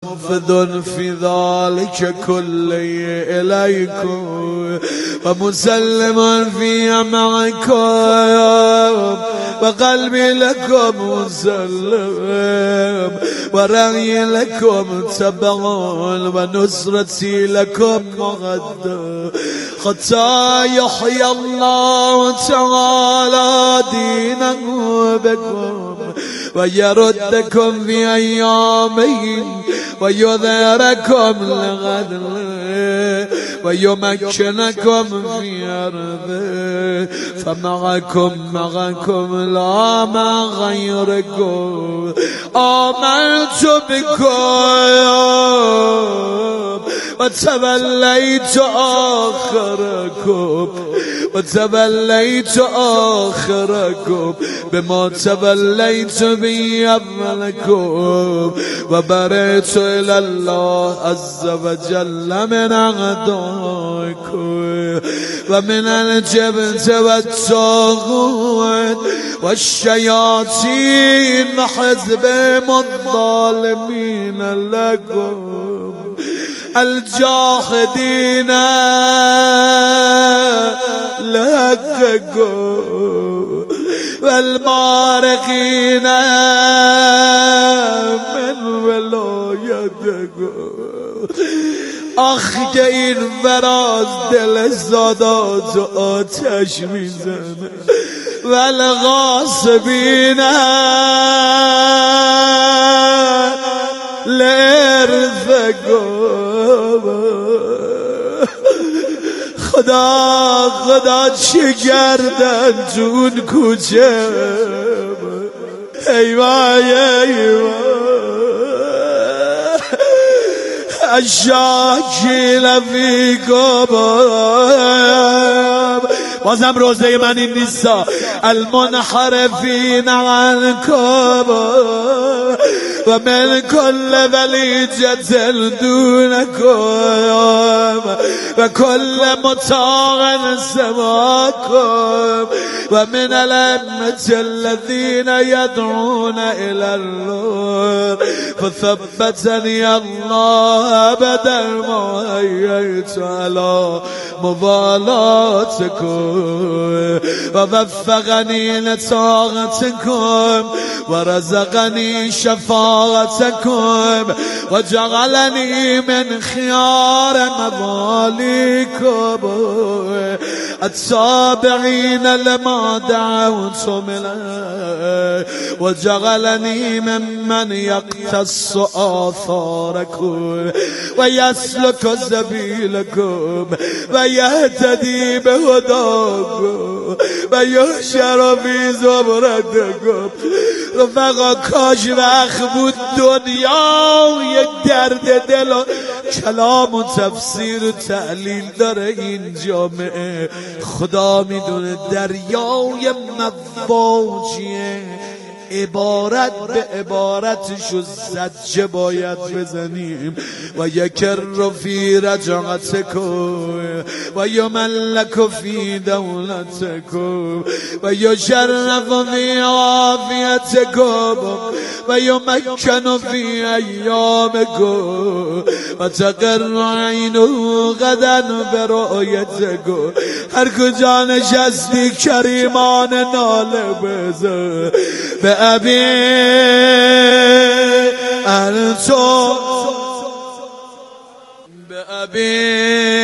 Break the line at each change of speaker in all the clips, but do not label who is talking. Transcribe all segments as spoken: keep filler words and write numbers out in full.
ومنفذ في ذلك كله إليكم ومسلم في معكم وقلبي لكم مسلم ورأيي لكم تبع ونصرتي لكم مغد حتى يحيي الله تعالى دينه بكم ويردكم في أيامه ويظهركم لغد ويمكنكم في أرضه فمعكم معكم لا مع غيركم آمنت بكم وتوليت آخركم وتوليت آخركم بما توليت بي أولكم وبرئت إلى الله عز وجل من أعدائكم ومن الجبت والطاغوت والشياطين حزبهم الظالمين لكم الجاحدين لكم والمارقين من ولایتكم. آخ که این فراز دل سادات و آتش میزنه والغاصبین لارثكم. خدا خدا چه کردن تو اون کوچه ای وای ای وای الشاکل فیکم. بازم روزه من این نیستا المنحرفین عنکم و من کل ولیجة دونکم و کل مطاع سواکم و من الأئمة الذين يدعون إلى النور فثبتني الله أبدا ما حييت على مبالاتكم ووفقني لطاعتكم ورزقني شفاعتكم وجعلني من خيار مواليكم التابعين لما دعوتم إليه وجعلني ممن يقتص آثاركم ويسلك سبيلكم ويهتدي بهداكم ويحشر في زمرتكم. رفقا کاش وقت بود دنیا یک درد دل و کلام و تفسیر و تعلیل داره این جامعه. خدا میدونه دریای مواجیه عبارت به عبارتش و زجه باید بزنیم و یکر فی رجعتکم و یملک فی دولتکم و یشرف فی عافیتکم و یمکن فی ایامکم و تقر عینه غدا برؤیتکم. هر کجا نشستی کریمان ناله بزن به ابی انتو به ابی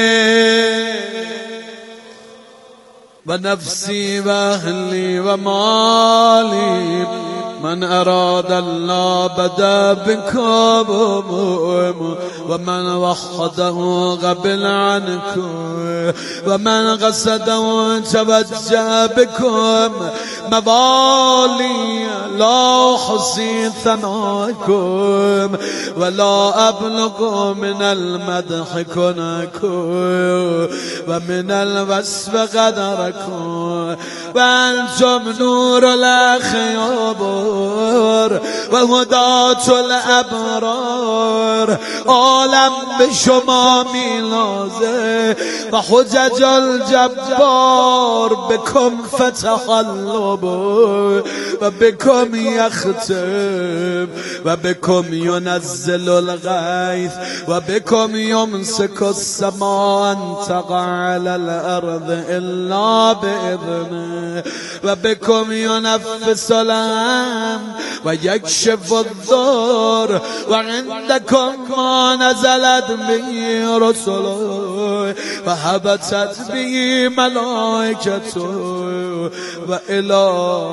و نفسی و اهلی و مالی من اراد الله بدا بكم ومن وحده قبل عنكم ومن قصده توجه بكم موالي لا حصي ثناكم ولا أبلغ من المدح كنكم ومن الوصف قدركم وأنتم نور الأخياب الأبرار و هدات الابرار. عالم به شما میلازه و حجج الجبار بكم فتح الله و بكم يختم و بكم ينزل الغيث و بكم يمسك السماء ان تقع على الارض الا باذنه و بكم ينفس الهم و يكشف الضر و عندكم ما نزلت به رسله و حبتت به ملائكته و الى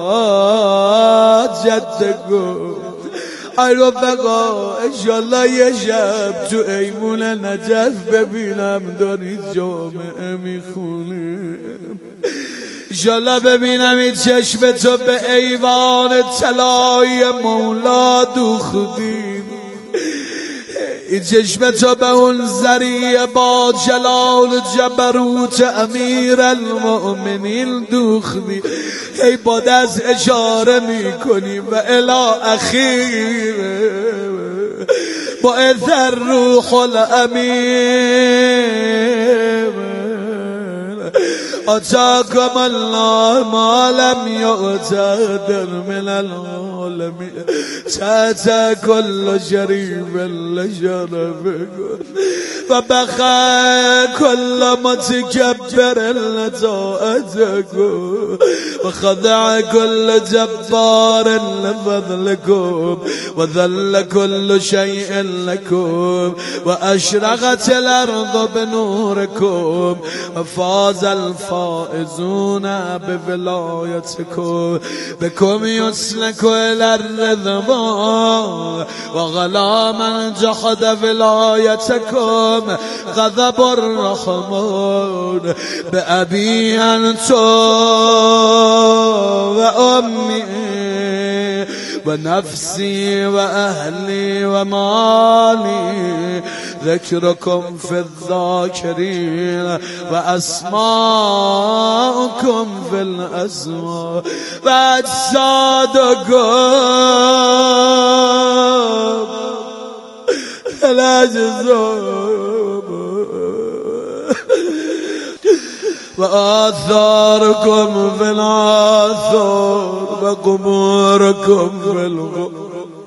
جدكم. ای رفقا انشالله یه شب تو ایمون نجف ببینم داری جامعه میخونه، انشالله ببینم این چشم تو به ایوان طلای مولا دوخدی، این چشم تو به اون ذریعه با جلال جبروت امیر المؤمنین دوخدی. ای با دست اشاره میکنی و الی اخیر با اثر روح الامین اتاكم الله ما لم يؤتدر من العالمين تحت كل شريف لشرفكم وبخى كل متكبر لطاعتكم وخضع كل جبار لفضلكم وذل كل شيء لكم وأشرقت الأرض بنوركم وفاز الفائزون بولايتكم بكم يسلك إلى الرضوان وغلا من جحد ولايتكم غضب الرحمن بأبي أنتم وأمي ونفسي وأهلي ومالي ذكركم في الذاكرين وأسماءكم في الأسماء وأجسادكم في الأجساد وآثاركم في الآثار وقبوركم في القبور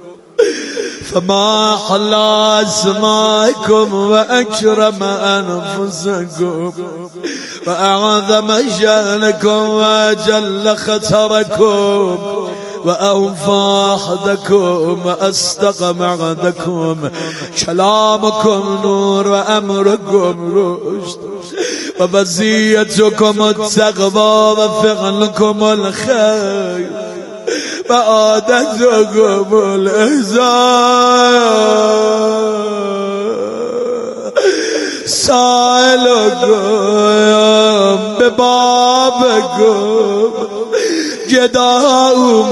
فما حلى اسماءكم وأكرم أنفسكم وأعظم شأنكم وأجل خطركم وأوفى عهدكم وأصدق معدكم كلامكم نور وأمركم رشد وبزيتكم التقوى وفعلكم الخير وعادتكم الإحسان سائلكم ببابكم جدا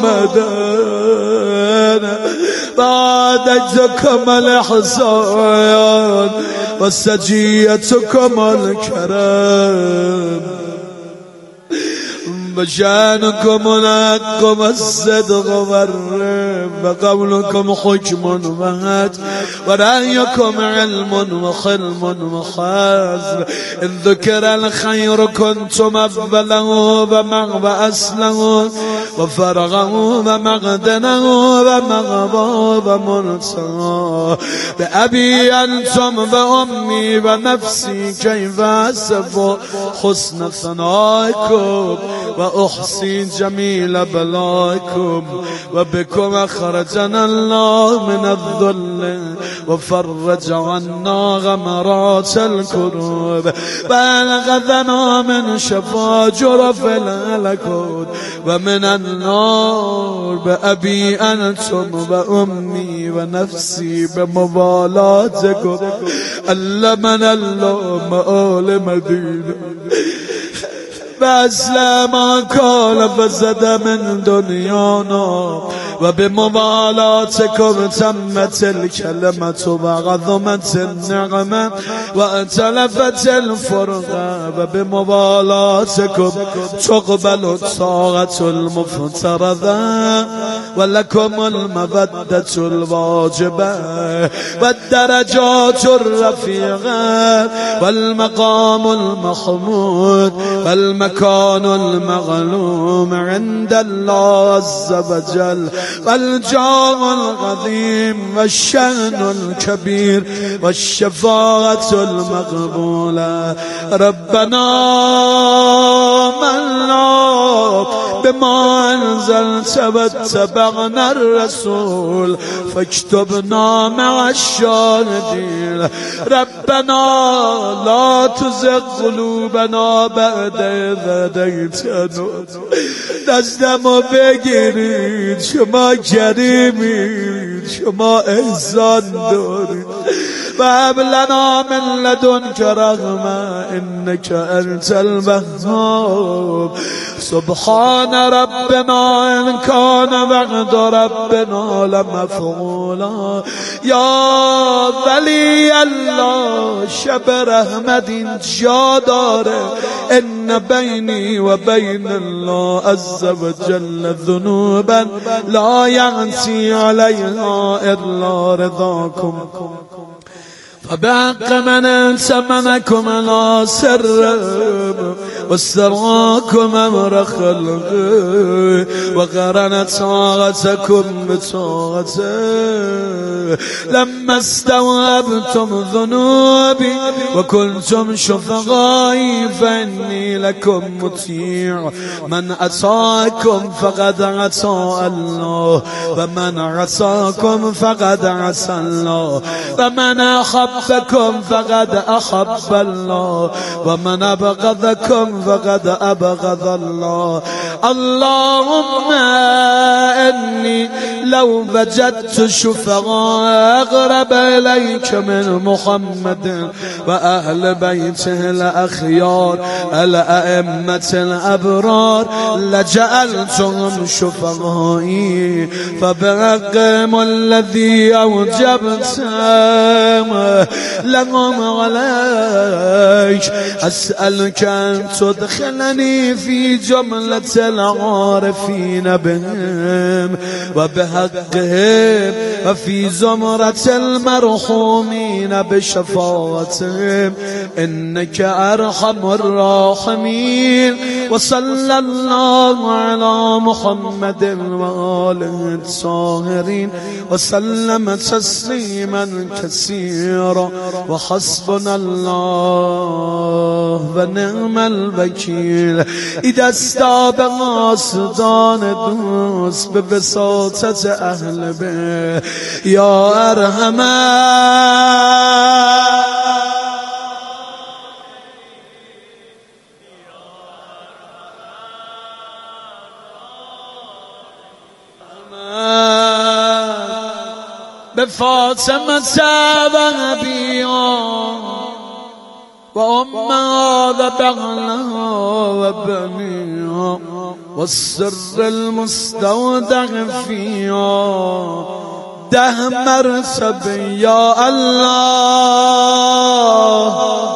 اومدن وعادتكم الإحسان وسجيتكم الكرم بشأنكم الحق والصدق والرب وقولكم حكم وهد ورأيكم علم وخلم وحزم إن ذكر الخير كنتم أفضله وأصله وفرغه ومقدنه ومغبى ومنتهى بأبي أنتم وأمي ونفسي كيف أصف حسن ثنائكم وأحسن جميل بلاكم وبكم أخرجنا الله من الذل وفرج عنا غمرات الكروب بلغتنا من شفا جرف الملكوت ومن النار بأبي أنتم وأمي ونفسي بمبالاتكم علمنا الله مآل مدينة فأسلم ما قال فزد من دنيانا و به موالاتکم تمت الکلمت و عظمت النعمه و اتلفت الفرقه و به موالاتکم تقبل الطاعة المفترضه و لکم المودة الواجبه و الدرجات الرفیقه و المقام المحمود و المكان المغلوم عند الله عز وجل والجاه العظيم والشأن الكبير والشفاعة المقبولة. ربنا آمنا بما أنزلت واتبعنا الرسول فاكتبنا مع الشاهدين. ربنا لا تزغ قلوبنا بعد إذ هديتنا. دستمو بگیرید، شما کریمید، شما احسان دارید. و هب لنا من لدنک رحمة انک انت الوهاب. سبحان ربنا ان کان وعد ربنا لمفعولا. یا ولی الله شب رحمت اینجا داره. ان بینی و بین الله عز وجل ذنوبا لا يعصي عليها الا رضاكم. فبحق من انسمنكم على سر واستراكم امر خلقه وقرن طاعتكم بطاعته لما استوعبتم ذنوبي وكنتم شفقائي فاني لكم مطيع. من عصاكم فقد عصى الله ومن عصاكم فقد عصى الله ومن أحبكم فقد أحب الله ومن أبغضكم فقد أبغض الله. اللهم إني لو وجدت شفعاء أقرب إليك من محمد وأهل بيته الأخيار الأئمة الأبرار لجعلتهم شفعائي. فبحقهم الذي أوجبتهم لهم عليك أسألك أن تدخلني في جملة العارفين بهم وبحقهم وفي زمرة المرحومين بشفاعتهم إنك أرحم الراحمين. وصلى الله على محمد وآله الطاهرين وسلم تسليما كثيرا. وحسبنا الله ونعم الوكيل. إذا استاب قاصدان دوست ببساطة أهل به يا أرحم بفاطمة وأبيها وأمها وبغلها وبنيها والسر المستودع فيها ده مرتبة يا الله.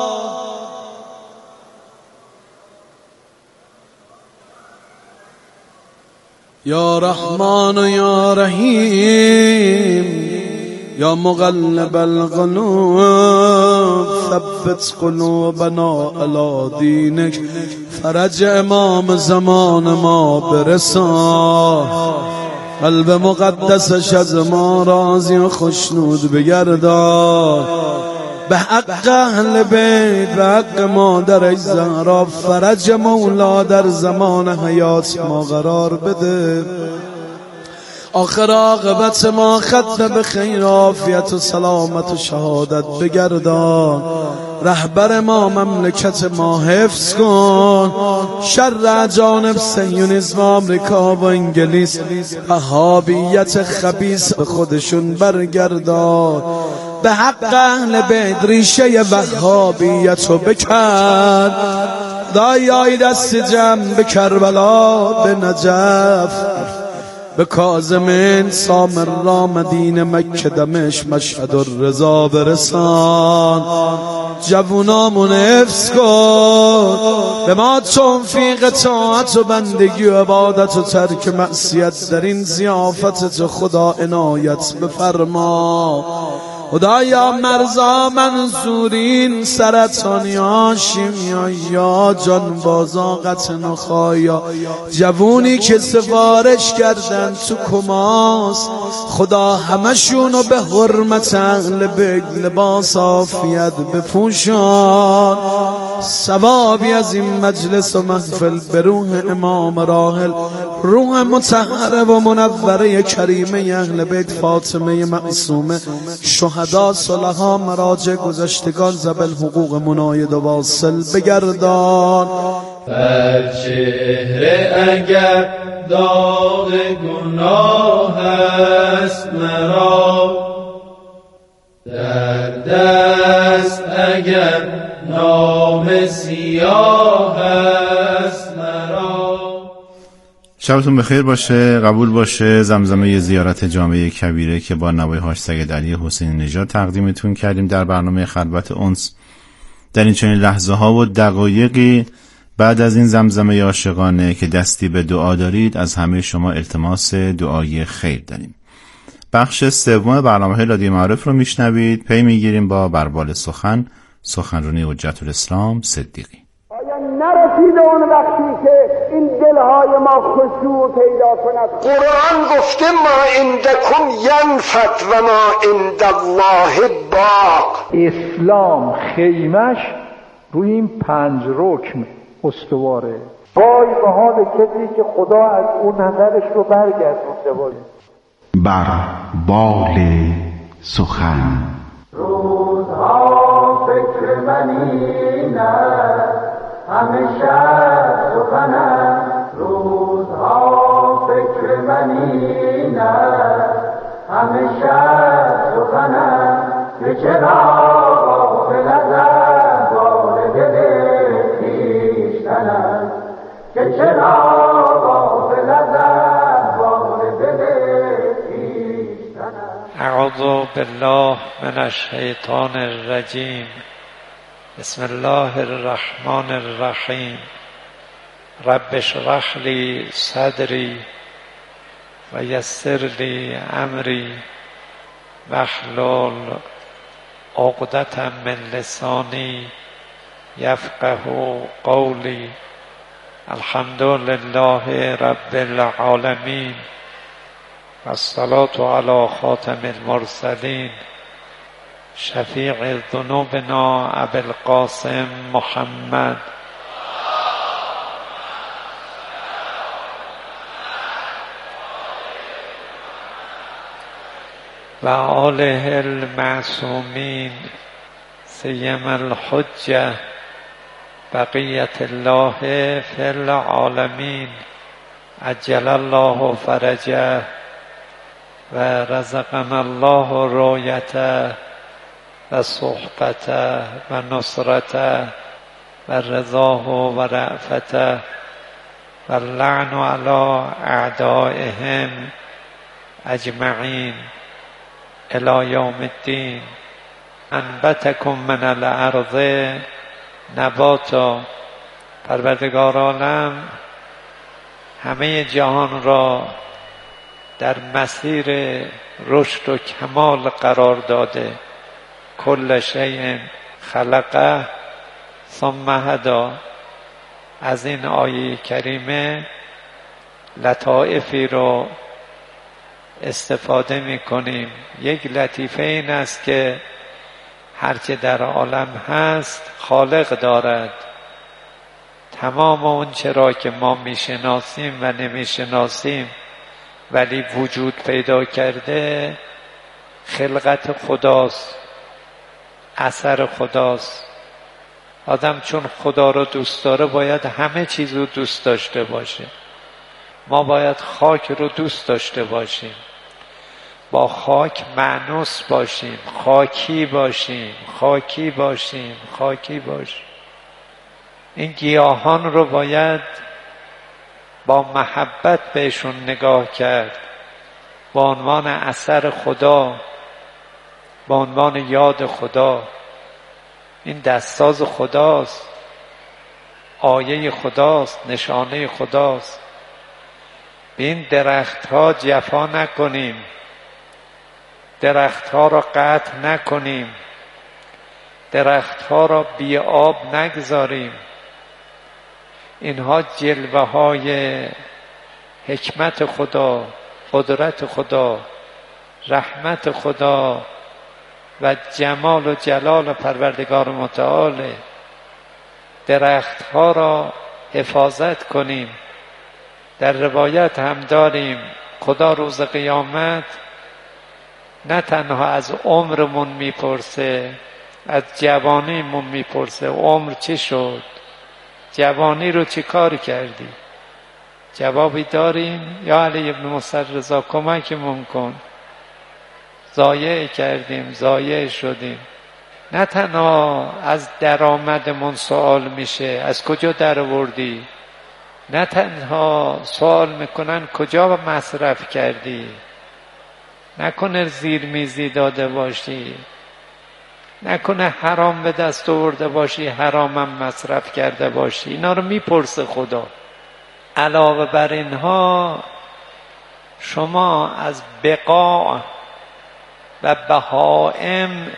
يا رحمن يا رحيم يا مغلب القلوب ثبت قلوبنا على دينك. فرج امام زمان ما برسان. قلب مقدسش از ما راضی و خشنود بگردان. به حق اهل بیت به حق مادر زهرا فرج مولا در زمان حیات ما قرار بده. آخر عاقبت ما ختم به خیر عافیت و سلامت و شهادت بگردان. رهبر ما مملکت ما حفظ کن. شر جانب صهیونیسم آمریکا و انگلیس وهابیت خبیث به خودشون برگردان. به حق اهل بیت ریشه وهابیت رو بکن. دایای دست جمع به کربلا به نجف به کاظمین سامرا مدینه مکه دمشق مشهد الرضا برسان. جوونامون حفظ کن، به ما توفیق طاعت و بندگی و عبادت و ترک معصیت در این ضیافت تو خدا عنایت بفرما. خدایا مرزا منصورین، سرطانی هاشمی‌ها، جانبازا قطع نخایا، جوونی که سفارش کردن تو کماس، خدا همشونو به حرمت اهل بیت لباس عافیت بپوشان. ثوابی از این مجلس و محفل به روح امام راحل، روح مطهره و منوره کریمه اهل بیت فاطمه معصومه، شهدا صلحا مراجع گذشتگان ذوی حقوق مناید و واصل بگردان.
بر چهره اگر داغ گناه است مرا، در دست اگر نام سیاه است مرا.
شبتون بخیر باشه، قبول باشه. زمزمه زیارت جامعه کبیره که با نوای حاج سید علی حسین نژاد تقدیمتون کردیم در برنامه خلوت انس. در این چنین لحظه ها و دقایقی بعد از این زمزمه عاشقانه که دستی به دعا دارید، از همه شما التماس دعای خیر داریم. بخش سوم برنامه رادیو معارف رو میشنوید. پی میگیریم با بربال سخن، سخنرانی حجت الاسلام صدیقی.
آیا نرسیده اون وقتی که این دلهای ما خشوع پیدا کند؟ قرآن گفته ما عندکم ینفد و ما عند الله باق.
اسلام خیمش روی این پنج رکن استواره.
وای به حال کسی که خدا از اون نظرش رو برگردونده باشه.
بربال سخن.
روزها فکر من این است، همیشه سخنم. روزها فکر من این است، همیشه سخنم. که چرا غافل از احوال دل خویشتنم، که چرا غافل از احوال دل خویشتنم.
اعوذ بالله من الشیطان الرجیم. بسم الله الرحمن الرحیم. رب اشرح لی صدری و یسر لی امری واحلل عقدة من لسانی یفقه قولی. الحمد لله رب العالمین و الصلاة علی خاتم المرسلین شفیع ذنوبنا ابی القاسم محمد و آله المعصومین سیما الحجة بقیت الله فی العالمین عجل الله فرجه و رزقنا الله رؤیته و صحبته و نصرته و رضاه و رأفته و اللعن علی اعدائهم اجمعین الی یوم الدین. انبتکم من الارض نباتا. پروردگار عالم همه جهان را در مسیر رشد و کمال قرار داده. کل شیء خلقه ثم هدی. از این آیه کریمه لطائفی رو استفاده می کنیم. یک لطیفه این است که هرچه در عالم هست خالق دارد. تمام اون چرا که ما می شناسیم و نمی شناسیم ولی وجود پیدا کرده خلقت خداست، اثر خداست. آدم چون خدا رو دوست داره باید همه چیز رو دوست داشته باشه. ما باید خاک رو دوست داشته باشیم، با خاک مانوس باشیم، خاکی باشیم، خاکی باشیم، خاکی باشیم. این گیاهان رو باید با محبت بهشون نگاه کرد. به عنوان اثر خدا، به عنوان یاد خدا. این دستاز خداست، آیه خداست، نشانه خداست. به این درخت ها جفا نکنیم، درخت ها را قطع نکنیم، درخت ها را بی آب نگذاریم. اینها جلوه های حکمت خدا، قدرت خدا، رحمت خدا و جمال و جلال پروردگار متعال. درخت ها را حفاظت کنیم. در روایت هم داریم خدا روز قیامت نه تنها از عمرمون میپرسه، از جوانیمون میپرسه عمر چی شد، جوانی رو چی کار کردی؟ جوابی داریم؟ یا علی ابن موسی رضا کمکمون کن، ضایع کردیم، ضایع شدیم. نه تنها از درآمدمون سوال میشه از کجا درآوردی، نه تنها سوال میکنن کجا مصرف کردی، نکنه زیر میزی داده باشی، نکنه حرام به دست آورده باشی، حرامم مصرف کرده باشی. اینا رو میپرسه خدا. علاوه بر اینها شما از بقاع و بهائم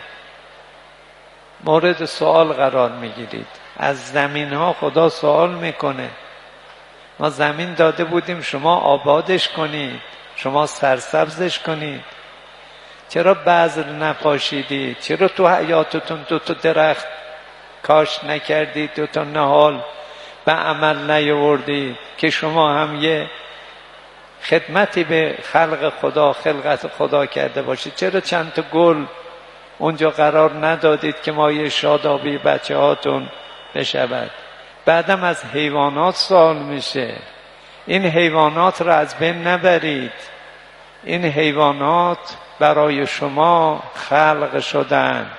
مورد سوال قرار میگیرید. از زمین ها خدا سوال میکنه. ما زمین داده بودیم شما آبادش کنید، شما سرسبزش کنید، چرا بذر نپاشیدید؟ چرا تو حیاتتون دو تا درخت کاش نکردید، دو تا نهال به عمل نیاوردید که شما هم یه خدمتی به خلق خدا، خلقت خدا کرده باشید؟ چرا چند تا گل اونجا قرار ندادید که مایه شادابی بچه هاتون بشود؟ بعدم از حیوانات سوال میشه. این حیوانات را از بین نبرید. این حیوانات برای شما خلق شدن.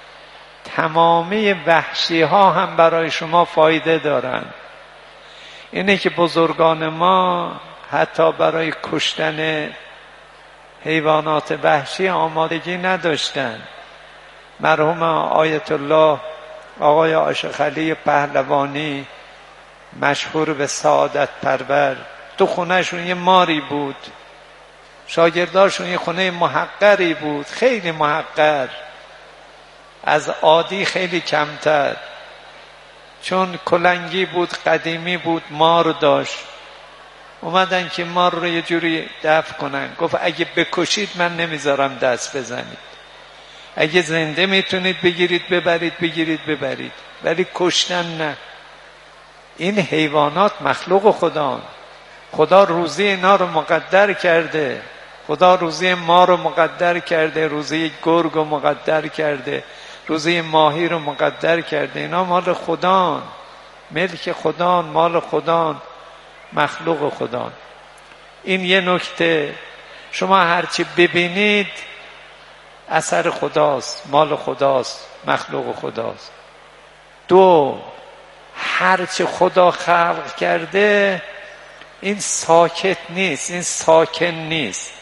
تمامی وحشی ها هم برای شما فایده دارن. اینه که بزرگان ما حتی برای کشتن حیوانات وحشی آمادگی نداشتن. مرحوم آیت الله آقای عاشق علی پهلوانی مشهور به سعادت پرور، تو خونهشون یه ماری بود، شاگرداشون یه خونه محقری بود، خیلی محقر، از عادی خیلی کمتر، چون کلنگی بود، قدیمی بود، مار داشت. اومدن که مار رو یه جوری دفع کنن. گفت اگه بکشید من نمیذارم دست بزنید، اگه زنده میتونید بگیرید ببرید، بگیرید ببرید، ولی کشتن نه. این حیوانات مخلوق خدان. خدا روزی اینا رو مقدر کرده. خدا روزی ما رو مقدر کرده، روزی گرگ رو مقدر کرده، روزی ماهی رو مقدر کرده. اینا مال خدان، ملک خدان، مال خدان، مخلوق خدان. این یه نکته. شما هرچی ببینید اثر خداست، مال خداست، مخلوق خداست. دو، هرچی خدا خلق کرده این ساکت نیست، این ساکن نیست.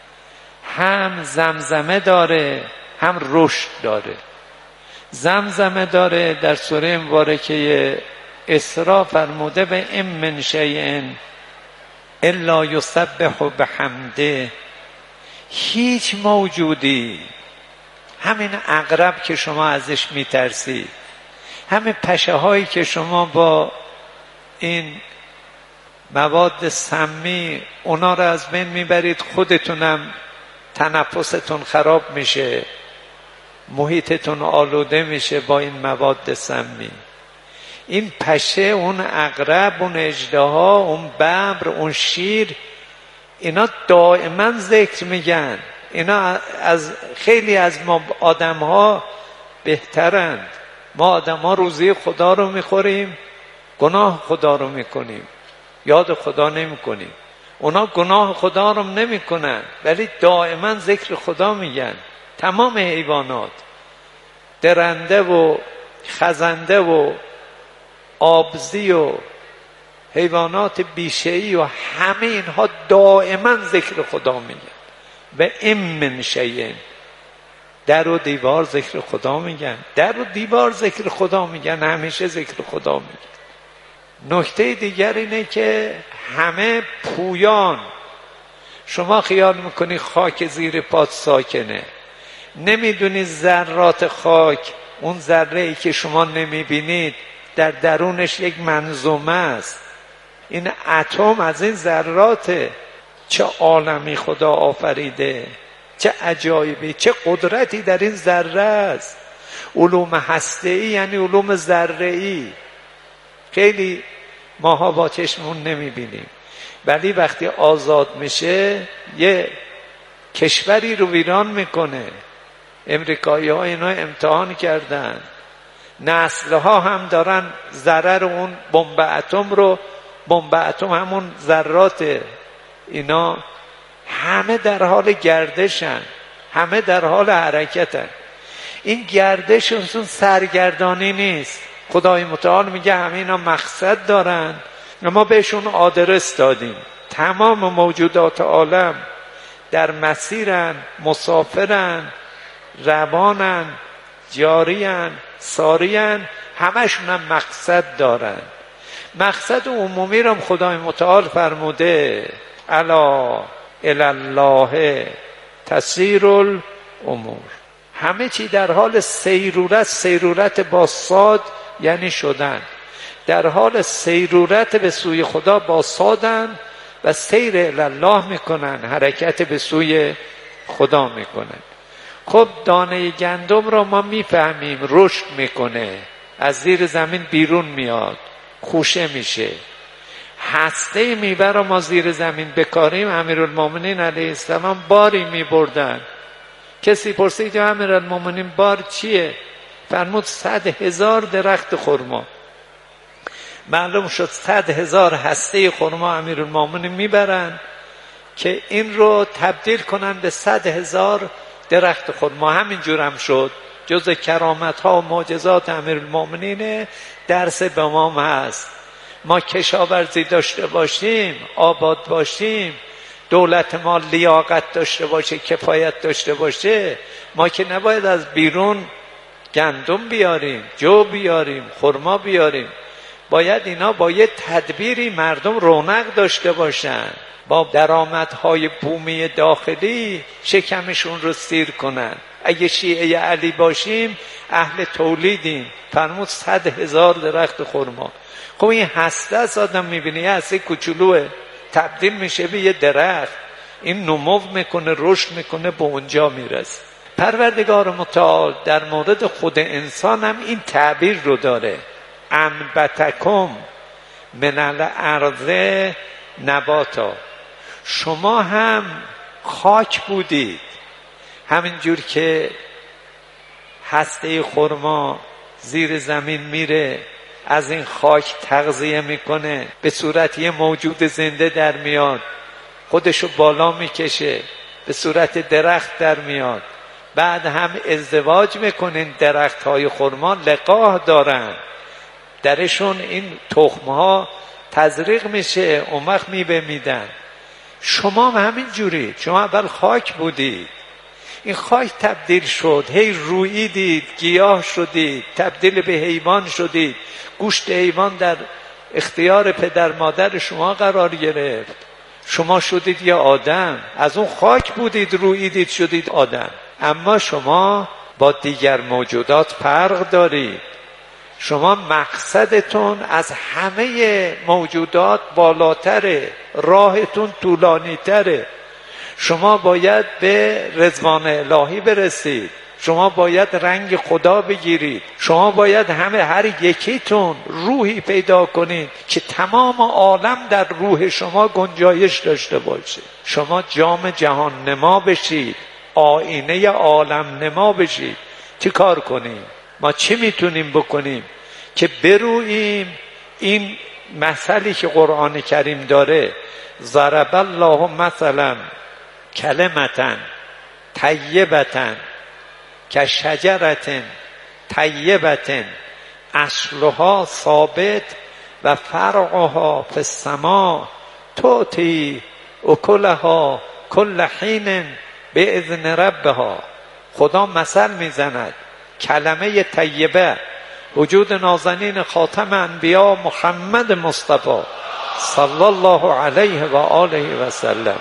هم زمزمه داره، هم رشد داره. زمزمه داره در سوره مبارکه اسراء فرموده و ان من شیء الا یسبح بحمده. هیچ موجودی، همین عقرب که شما ازش میترسید، همین پشه هایی که شما با این مواد سمی اونا رو از بین میبرید، خودتونم تنفستون خراب میشه، محیطتون آلوده میشه با این مواد سمی. این پشه، اون عقرب، اون اژدها، اون ببر، اون شیر، اینا دائما ذکر میگن. اینا از خیلی از ما آدم ها بهترند. ما آدم ها روزی خدا رو میخوریم، گناه خدا رو میکنیم، یاد خدا نمی کنیم. اونا گناه خدا رو نمی کنن ولی دائما ذکر خدا میگن. تمام حیوانات، درنده و خزنده و آبزی و حیوانات بیشه‌ای و همه اینها دائما ذکر خدا میگن. و این من شیء. در و دیوار ذکر خدا میگن، در و دیوار ذکر خدا میگن، همیشه ذکر خدا میگن. نکته دیگر اینه که همه پویان. شما خیال میکنی خاک زیر پات ساکنه، نمیدونی ذرات خاک، اون ذره ای که شما نمیبینید در درونش یک منظومه است. این اتم از این ذراته. چه عالمی خدا آفریده، چه عجایبی، چه قدرتی در این ذره است. علوم هسته‌ای یعنی علوم ذره‌ای. خیلی ماها با چشممون نمیبینیم، ولی وقتی آزاد میشه یه کشوری رو ویران میکنه. امریکایی ها اینا امتحان کردن، نسلها هم دارن ضرر اون بمب اتم رو، بمب اتم همون ذرات، اینا همه در حال گردشن، همه در حال حرکتن. این گردششون سرگردانی نیست. خدای متعال میگه همه اینا مقصد دارن، ما بهشون آدرس دادیم. تمام موجودات عالم در مسیرن، مسافرن، روانن، جارین، سارین، همشون هم مقصد دارن. مقصد عمومی رو خدای متعال فرموده الا الی الله تسیر الامور. همه چی در حال سیرورت، سیرورت با صاد یعنی شدن، در حال سیرورت به سوی خدا با صادن و سیر الی الله میکنن، حرکت به سوی خدا میکنن. خب دانه گندم رو ما میفهمیم رشد میکنه، از زیر زمین بیرون میاد، خوشه میشه. هسته میوه رو ما زیر زمین بکاریم، امیرالمومنین علیه السلام باری میبردن. کسی پرسید یا امیرالمومنین بار چیه؟ فرمود صد هزار درخت خرما. معلوم شد صد هزار هسته خرما امیرالمومنین میبرن که این رو تبدیل کنن به صد هزار درخت خرما. همینجور هم شد. جز کرامت ها و معجزات امیرالمومنین درس به ما هست. ما کشاورزی داشته باشیم، آباد باشیم، دولت ما لیاقت داشته باشه، کفایت داشته باشه، ما که نباید از بیرون گندم بیاریم، جو بیاریم، خرما بیاریم. باید اینا با یه تدبیری مردم رونق داشته باشن، با درآمدهای بومی داخلی شکمشون رو سیر کنن. اگه شیعه علی باشیم اهل تولیدیم. فرمود صد هزار درخت خرما. خب این هسته از آدم میبینی یه هسته کوچولوه، تبدیل میشه به یه درخت، این نمو میکنه، رشد میکنه، به اونجا میرسه. پروردگار متعال در مورد خود انسان هم این تعبیر رو داره، انبتکم من الارض نباتا. شما هم خاک بودید، همینجور که هسته خرما زیر زمین میره، از این خاک تغذیه میکنه، به صورت یه موجود زنده در میاد، خودشو بالا میکشه، به صورت درخت در میاد. بعد هم ازدواج میکنین، درخت های خرما لقاح دارن، درشون این تخمها تزریق میشه، اون وقت میوه میدن. شما هم همین جورید. شما اول خاک بودید، این خاک تبدیل شد، هی روییدید، گیاه شدید، تبدیل به حیوان شدید، گوشت حیوان در اختیار پدر مادر شما قرار گرفت، شما شدید یه آدم. از اون خاک بودید، روییدید، شدید آدم. اما شما با دیگر موجودات فرق دارید. شما مقصدتون از همه موجودات بالاتره، راهتون طولانی تره. شما باید به رضوان الهی برسید، شما باید رنگ خدا بگیرید، شما باید همه هر یکیتون روحی پیدا کنید که تمام عالم در روح شما گنجایش داشته باشه. شما جام جهان نما بشید، آینه عالم نما بشید. چی کار کنیم؟ ما چی میتونیم بکنیم که برویم این مثلی که قرآن کریم داره؟ ضرب الله مثلا کلمتن طیبتن که شجرتن طیبتن اصلها ثابت و فرعها فی السماء تؤتی اکلها کل حین به اذن ربها. خدا مثل میزند کلمه طیبه، وجود نازنین خاتم انبیا محمد مصطفی صلی الله علیه و آله و سلم،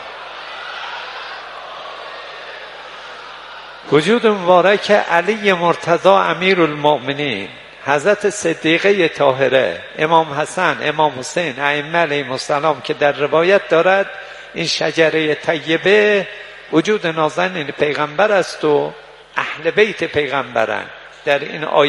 وجود مبارک علی مرتضی امیرالمؤمنین، حضرت صدیقه طاهره، امام حسن، امام حسین، ائمه علیهم السلام که در روایت دارد این شجره طیبه وجود نازنین پیغمبر است و اهل بیت پیغمبرند. در این آیه